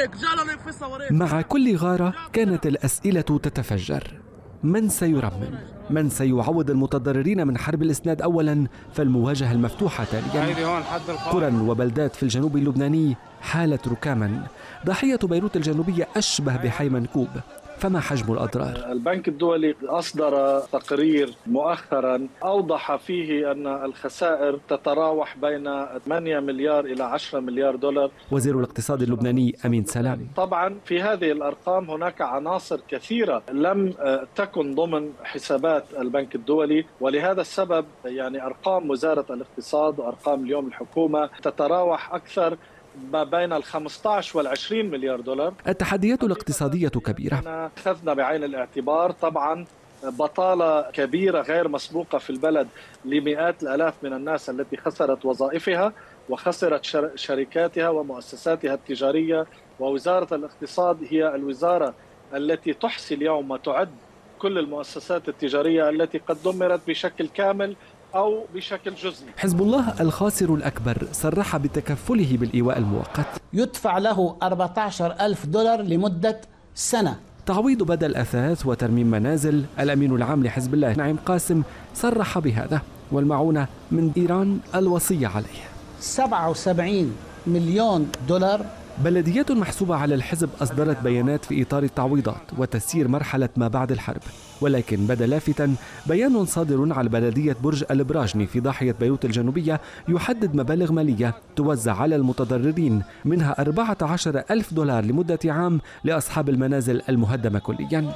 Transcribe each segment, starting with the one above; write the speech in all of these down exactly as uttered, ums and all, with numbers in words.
مع كل غارة كانت الأسئلة تتفجر: من سيرمم؟ من سيعوض المتضررين من حرب الإسناد أولا فالمواجهة المفتوحة تاليا؟ قرى وبلدات في الجنوب اللبناني حالت ركاما. ضحية بيروت الجنوبية أشبه بحي منكوب، فما حجم الأضرار؟ البنك الدولي أصدر تقرير مؤخرا أوضح فيه أن الخسائر تتراوح بين ثمانية مليار إلى عشرة مليار دولار. وزير الاقتصاد اللبناني أمين سلام: طبعا في هذه الأرقام هناك عناصر كثيرة لم تكن ضمن حسابات البنك الدولي، ولهذا السبب يعني أرقام وزارة الاقتصاد وأرقام اليوم الحكومة تتراوح أكثر ما بين ال خمسة عشر وال عشرين مليار دولار. التحديات الاقتصادية كبيرة. أخذنا بعين الاعتبار طبعا بطالة كبيرة غير مسبوقة في البلد لمئات الآلاف من الناس التي خسرت وظائفها وخسرت شركاتها ومؤسساتها التجارية، ووزارة الاقتصاد هي الوزارة التي تحصي اليوم وتعد كل المؤسسات التجارية التي قد دمرت بشكل كامل أو بشكل جزئي. حزب الله الخاسر الأكبر صرح بتكفله بالإيواء المؤقت. يدفع له أربعة عشر ألف دولار لمدة سنة. تعويض بدل أثاث وترميم منازل. الأمين العام لحزب الله نعيم قاسم صرح بهذا، والمعونة من إيران الوصية عليه. سبعة وسبعين مليون دولار. بلديات محسوبة على الحزب أصدرت بيانات في إطار التعويضات وتسيير مرحلة ما بعد الحرب، ولكن بدا لافتا بيان صادر على بلدية برج البراجني في ضاحية بيروت الجنوبية يحدد مبالغ مالية توزع على المتضررين، منها أربعة عشر ألف دولار لمدة عام لأصحاب المنازل المهدمة كليا.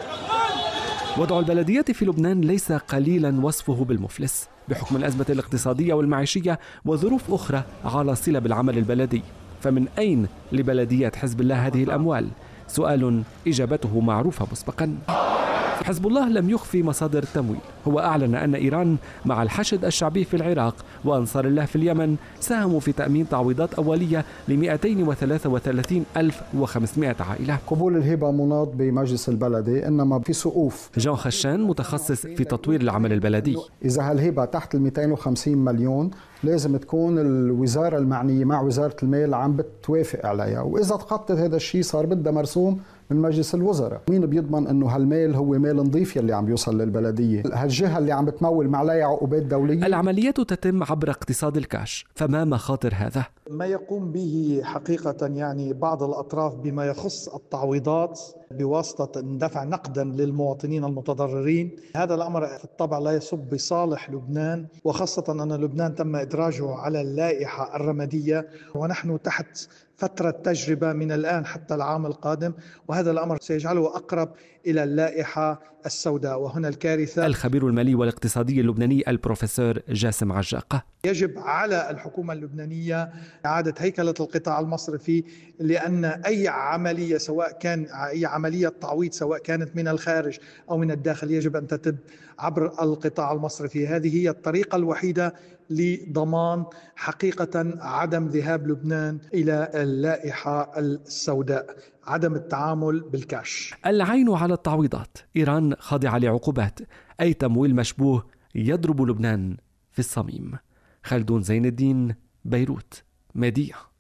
وضع البلديات في لبنان ليس قليلا وصفه بالمفلس بحكم الأزمة الاقتصادية والمعيشية وظروف أخرى على صلة بالعمل البلدي. فمن أين لبلديات حزب الله هذه الأموال؟ سؤال إجابته معروفة مسبقا. حزب الله لم يخفي مصادر التمويل. هو أعلن أن إيران مع الحشد الشعبي في العراق وأنصار الله في اليمن ساهموا في تأمين تعويضات أولية ل مئتين وثلاثة وثلاثين ألف وخمسمئة عائلة. قبول الهبة مناط بمجلس البلدي، إنما في سقوف. جان خشان متخصص في تطوير العمل البلدي: إذا هالهبة تحت ال مئتين وخمسين مليون لازم تكون الوزارة المعنية مع وزارة المال عم بتوافق عليها، وإذا تخطط هذا الشيء صار بدها مرسوم من مجلس الوزراء. مين بيضمن انه هالمال هو مال نظيف يلي عم يوصل للبلديه؟ هالجهه اللي عم بتمول ما عليها عقوبات دوليه. العمليات تتم عبر اقتصاد الكاش، فما مخاطر هذا؟ ما يقوم به حقيقه يعني بعض الاطراف بما يخص التعويضات بواسطه دفع نقدا للمواطنين المتضررين، هذا الامر في الطبع لا يصب بصالح لبنان، وخاصه ان لبنان تم ادراجه على اللائحه الرماديه، ونحن تحت فترة تجربة من الآن حتى العام القادم، وهذا الأمر سيجعله أقرب إلى اللائحة السوداء، وهنا الكارثة. الخبير المالي والاقتصادي اللبناني البروفيسور جاسم عجاقة: يجب على الحكومة اللبنانية إعادة هيكلة القطاع المصرفي، لأن أي عملية سواء كان أي عملية تعويض سواء كانت من الخارج أو من الداخل يجب أن تتم عبر القطاع المصرفي. هذه هي الطريقة الوحيدة لضمان حقيقة عدم ذهاب لبنان إلى اللائحة السوداء، عدم التعامل بالكاش. العين على التعويضات. إيران خاضعة لعقوبات. أي تمويل مشبوه يضرب لبنان في الصميم. خالدون زين الدين، بيروت، ميديا.